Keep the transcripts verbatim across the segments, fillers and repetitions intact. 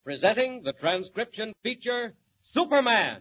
presenting the transcription feature, Superman.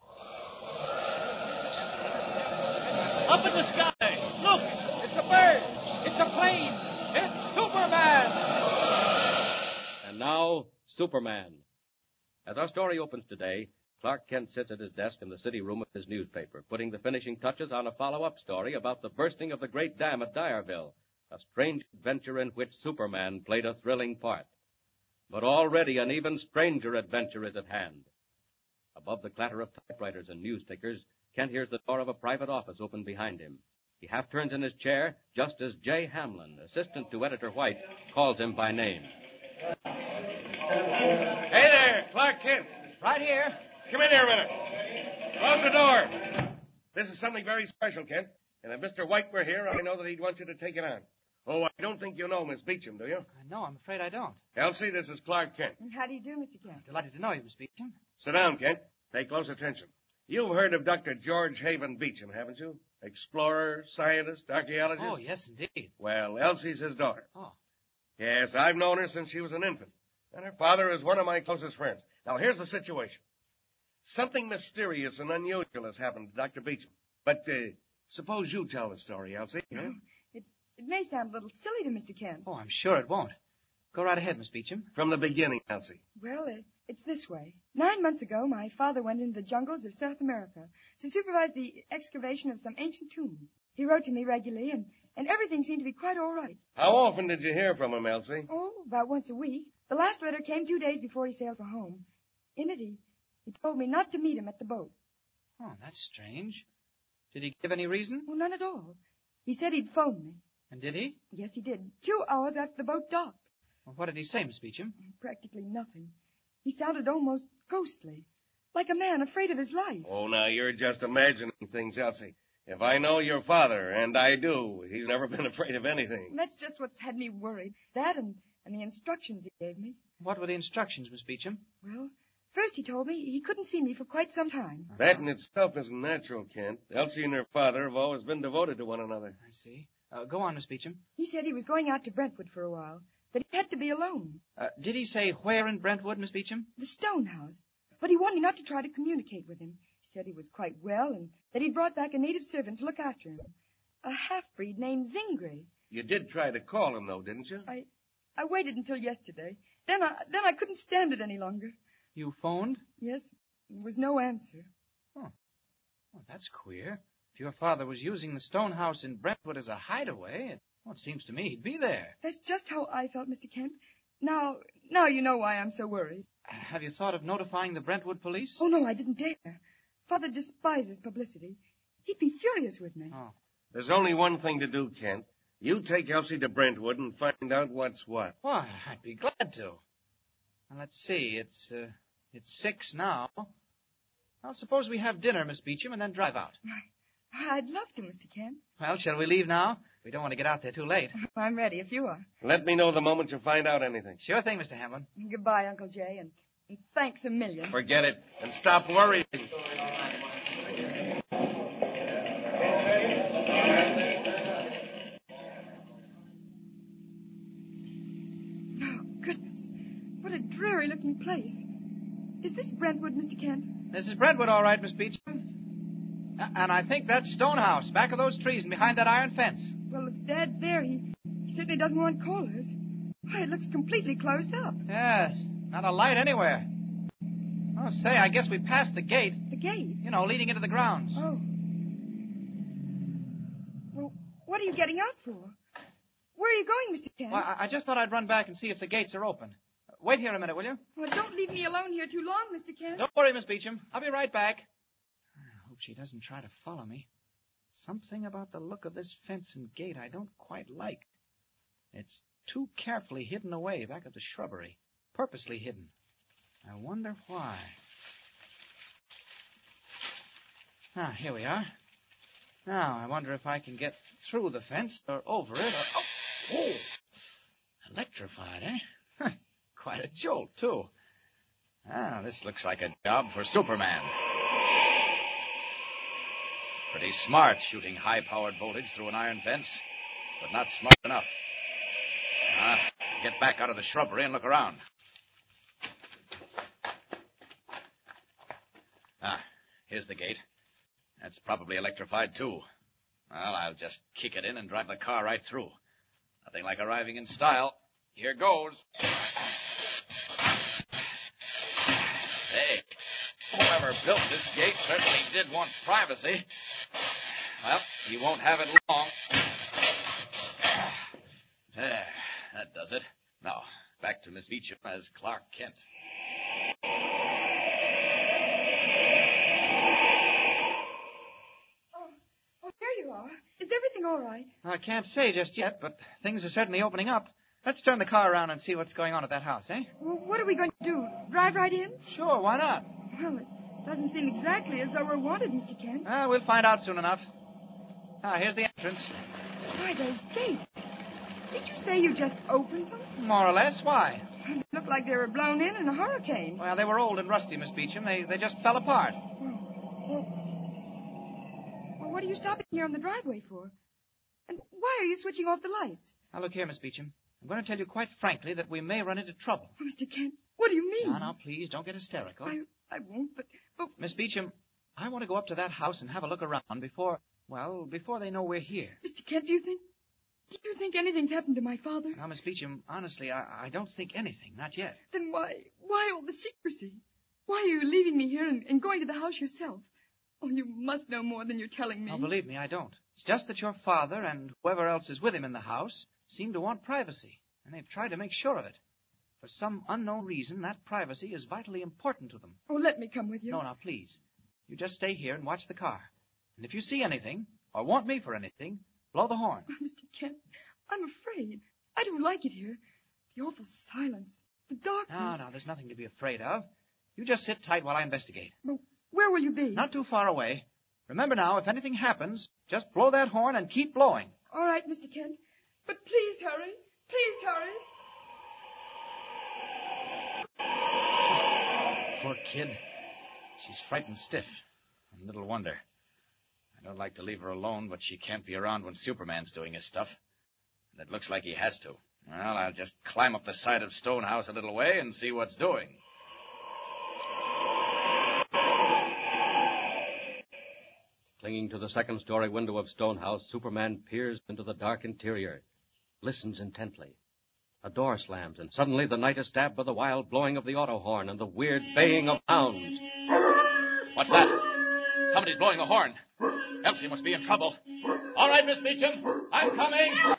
Up in the sky! Look! It's a bird! It's a plane! It's Superman! And now, Superman. As our story opens today, Clark Kent sits at his desk in the city room of his newspaper, putting the finishing touches on a follow-up story about the bursting of the great dam at Dyerville, a strange adventure in which Superman played a thrilling part. But already an even stranger adventure is at hand. Above the clatter of typewriters and news tickers, Kent hears the door of a private office open behind him. He half turns in his chair just as Jay Hamlin, assistant to Editor White, calls him by name. Hey there, Clark Kent. Right here. Come in here a minute. Close the door. This is something very special, Kent. And if Mister White were here, I know that he'd want you to take it on. Oh, I don't think you know Miss Beecham, do you? Uh, no, I'm afraid I don't. Elsie, this is Clark Kent. How do you do, Mister Kent? Delighted to know you, Miss Beecham. Sit down, Kent. Pay close attention. You've heard of Doctor George Haven Beecham, haven't you? Explorer, scientist, archaeologist? Oh, yes, indeed. Well, Elsie's his daughter. Oh. Yes, I've known her since she was an infant. And her father is one of my closest friends. Now, here's the situation. Something mysterious and unusual has happened to Doctor Beecham. But uh, suppose you tell the story, Elsie. No, it, it may sound a little silly to Mister Kent. Oh, I'm sure it won't. Go right ahead, Miss Beecham. From the beginning, Elsie. Well, it, it's this way. Nine months ago, my father went into the jungles of South America to supervise the excavation of some ancient tombs. He wrote to me regularly, and, and everything seemed to be quite all right. How often did you hear from him, Elsie? Oh, about once a week. The last letter came two days before he sailed for home. In it, he, he told me not to meet him at the boat. Oh, that's strange. Did he give any reason? Oh, none at all. He said he'd phone me. And did he? Yes, he did. Two hours after the boat docked. Well, what did he say, Miss Beecham? Practically nothing. He sounded almost ghostly, like a man afraid of his life. Oh, now, you're just imagining things, Elsie. If I know your father, and I do, he's never been afraid of anything. That's just what's had me worried. That and, and the instructions he gave me. What were the instructions, Miss Beecham? Well, first he told me he couldn't see me for quite some time. That in itself isn't natural, Kent. Elsie and her father have always been devoted to one another. I see. Uh, go on, Miss Beecham. He said he was going out to Brentwood for a while, that he had to be alone. Uh, did he say where in Brentwood, Miss Beecham? The Stone House. But he warned me not to try to communicate with him. He said he was quite well and that he'd brought back a native servant to look after him. A half-breed named Zingray. You did try to call him, though, didn't you? I I waited until yesterday. Then I, then I couldn't stand it any longer. You phoned? Yes, there was no answer. Oh. Well, that's queer. If your father was using the stone house in Brentwood as a hideaway, it, well, it seems to me he'd be there. That's just how I felt, Mister Kent. Now, now you know why I'm so worried. Have you thought of notifying the Brentwood police? Oh, no, I didn't dare. Father despises publicity. He'd be furious with me. Oh. There's only one thing to do, Kent. You take Elsie to Brentwood and find out what's what. Why, I'd be glad to. Now, let's see. It's, uh, it's six now. Well, suppose we have dinner, Miss Beecham, and then drive out. I'd love to, Mister Kent. Well, shall we leave now? We don't want to get out there too late. I'm ready if you are. Let me know the moment you find out anything. Sure thing, Mister Hamlin. Goodbye, Uncle Jay, and, and thanks a million. Forget it, and stop worrying. Oh, goodness. What a dreary-looking place. Is this Brentwood, Mister Kent? This is Brentwood, all right, Miss Beecham. Uh, and I think that's Stonehouse, back of those trees and behind that iron fence. Well, if Dad's there, he, he certainly doesn't want callers. Why, it looks completely closed up. Yes, not a light anywhere. Oh, say, I guess we passed the gate. The gate? You know, leading into the grounds. Oh. Well, what are you getting out for? Where are you going, Mister Kent? Well, I, I just thought I'd run back and see if the gates are open. Wait here a minute, will you? Well, don't leave me alone here too long, Mister Kent. Don't worry, Miss Beecham. I'll be right back. I hope she doesn't try to follow me. Something about the look of this fence and gate I don't quite like. It's too carefully hidden away back of the shrubbery. Purposely hidden. I wonder why. Ah, here we are. Now, I wonder if I can get through the fence or over it or... Oh! Oh. Electrified, eh? Huh. Quite a jolt, too. Ah, this looks like a job for Superman. Pretty smart shooting high-powered voltage through an iron fence, but not smart enough. Ah, get back out of the shrubbery and look around. Here's the gate. That's probably electrified, too. Well, I'll just kick it in and drive the car right through. Nothing like arriving in style. Here goes. Hey, whoever built this gate certainly did want privacy. Well, he won't have it long. There, that does it. Now, back to Miss Beecham as Clark Kent. Is everything all right? I can't say just yet, but things are certainly opening up. Let's turn the car around and see what's going on at that house, eh? Well, what are we going to do? Drive right in? Sure, why not? Well, it doesn't seem exactly as though we're wanted, Mister Kent. Ah, we'll find out soon enough. Ah, here's the entrance. Why, those gates. Did you say you just opened them? More or less. Why? They looked like they were blown in in a hurricane. Well, they were old and rusty, Miss Beecham. They, they just fell apart. Well, well, well, what are you stopping here on the driveway for? And why are you switching off the lights? Now, look here, Miss Beecham. I'm going to tell you quite frankly that we may run into trouble. Oh, Mister Kent, what do you mean? Now, now, please, don't get hysterical. I, I won't, but, but... Miss Beecham, I want to go up to that house and have a look around before, well, before they know we're here. Mister Kent, do you think... Do you think anything's happened to my father? Now, Miss Beecham, honestly, I, I don't think anything. Not yet. Then why... Why all the secrecy? Why are you leaving me here and, and going to the house yourself? Oh, you must know more than you're telling me. Oh, believe me, I don't. It's just that your father and whoever else is with him in the house seem to want privacy, and they've tried to make sure of it. For some unknown reason, that privacy is vitally important to them. Oh, let me come with you. No, now, please. You just stay here and watch the car. And if you see anything, or want me for anything, blow the horn. Oh, Mister Kent, I'm afraid. I don't like it here. The awful silence, the darkness. No, no, there's nothing to be afraid of. You just sit tight while I investigate. But where will you be? Not too far away. Remember now, if anything happens, just blow that horn and keep blowing. All right, Mister Kent. But please hurry. Please hurry. Poor kid. She's frightened stiff. And little wonder. I don't like to leave her alone, but she can't be around when Superman's doing his stuff. And it looks like he has to. Well, I'll just climb up the side of Stonehouse a little way and see what's doing. Clinging to the second-story window of Stonehouse, Superman peers into the dark interior, listens intently. A door slams, and suddenly the night is stabbed by the wild blowing of the auto horn and the weird baying of hounds. What's that? Somebody's blowing a horn. Elsie must be in trouble. All right, Miss Beecham, I'm coming. Help!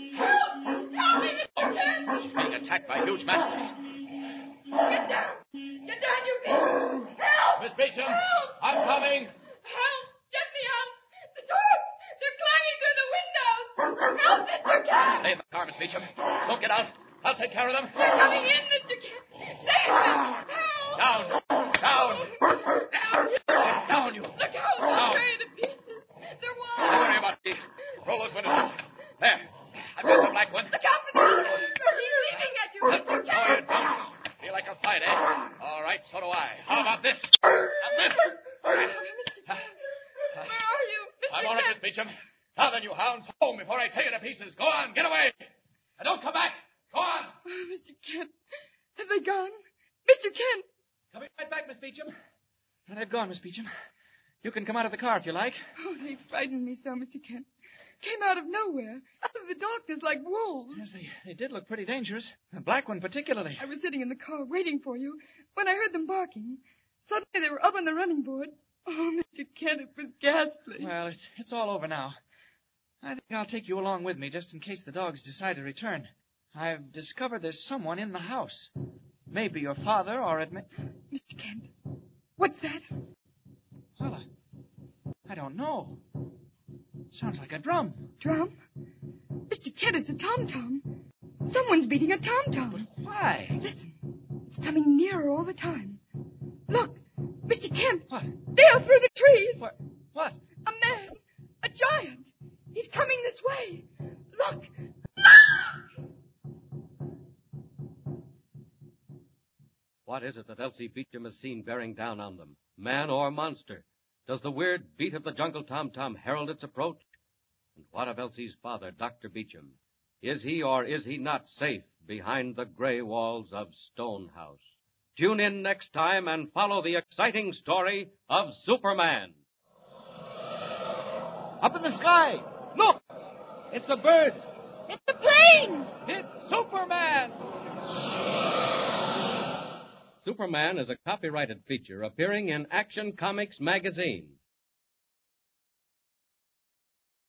Help me, Mister Kent! She's being attacked by huge masters. Get down! Get down, you beast! Help! Miss Beecham, Help! I'm coming. Help! Get me out! The dogs! They're climbing through the windows! Help, Mister Kent! Stay in the car, Miss Beecham. Don't get out. I'll take care of them. They're coming in, Mister Kent! Save them! Help! Down! Down! Down! Get down, you! Look out! Down. They're to pieces! They're Don't wild! worry about me. Roll those windows up. There. I've got the black one. Look out for the other one! He's leaping at you, Mister No, you Kent! don't. Feel like a fight, eh? All right, so do I. How about this? And this? Oh, Mister Kent! Where are you, Mister I'm all right, Miss Kent? Beecham. Now then, you hounds, home before I tear you to pieces. Go on, get away. And don't come back. Go on. Oh, Mister Kent. Have they gone? Mister Kent! Coming right back, Miss Beecham. And they've gone, Miss Beecham. You can come out of the car if you like. Oh, they frightened me so, Mister Kent. Came out of nowhere, out of the darkness like wolves. Yes, they, they did look pretty dangerous. The black one particularly. I was sitting in the car waiting for you when I heard them barking. Suddenly they were up on the running board. Oh, Mister Kent, it was ghastly. Well, it's it's all over now. I think I'll take you along with me just in case the dogs decide to return. I've discovered there's someone in the house. Maybe your father, or it may... Mister Kent, what's that? Well, I, I don't know. Sounds like a drum. Drum? Mister Kent, it's a tom-tom. Someone's beating a tom-tom. Why? Listen, it's coming nearer all the time. Look, Mister Kent. What? There through the trees. What? What? A man, a giant. He's coming this way. Look, look! What is it that Elsie Beecham has seen bearing down on them? Man or monster? Does the weird beat of the jungle tom-tom herald its approach? And what of Elsie's father, Doctor Beecham? Is he or is he not safe behind the gray walls of Stonehouse? Tune in next time and follow the exciting story of Superman. Up in the sky! Look! It's a bird! It's a plane! It's Superman! Superman is a copyrighted feature appearing in Action Comics magazine.